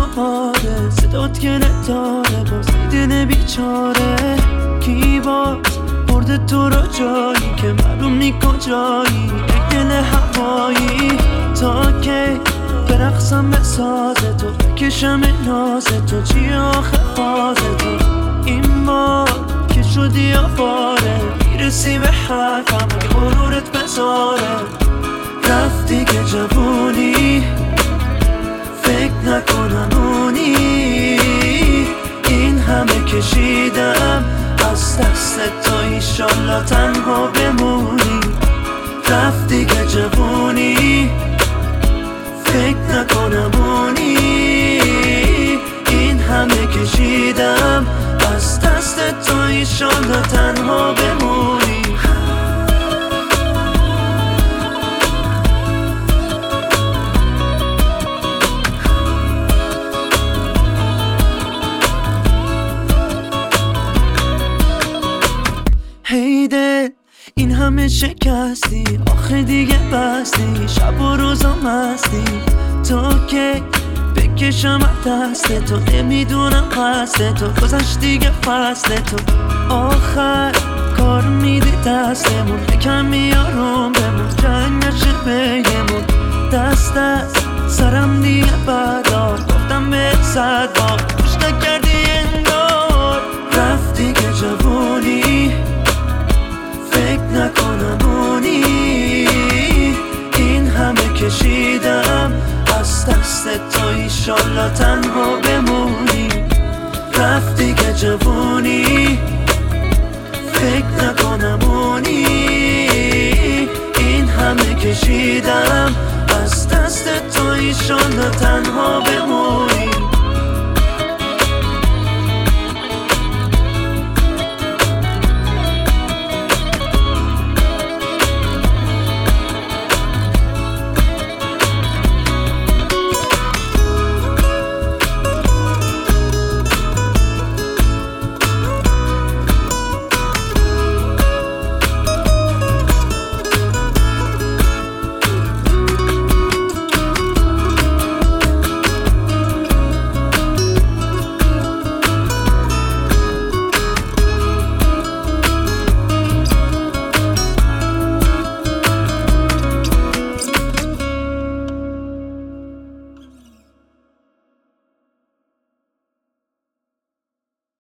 دوباره صدات که نداره باز دل بیچاره کی باز برده تو رو جایی که معلوم نی کجایی ای دل هوایی تا که برقصم به ساز تو بکشم ناز تو چی آخه فاز تو این بار که شدی آواره میرسی به حرفم که غرورت بذاره رفتی که جوونی فکر نکنم اونی این همه کشیدم از دست تو ایشالله تنها بمونی رفتی که جوونی فکر نکنم اونی این همه کشیدم از دست تو ایشالله تنها بمونی هیده این همه شکستی آخه دیگه بستی شب و روزا مستی تا که بکشم دست تو نمیدونم قصد تو گذشت دیگه فصل تو آخر کار میدی دستمون یکم میارم بمون جنگ نشه بگمون دست از سرم دیگه بردار گفتم به 100 بار گوش نکردی انگار رفتی که جوونی فکر نکنم اونی این همه کشیدم از دست تو ایشالله تنها بمونی رفتی که جوونی فکر نکنم اونی این همه کشیدم از دست تو ایشالله تنها بمونی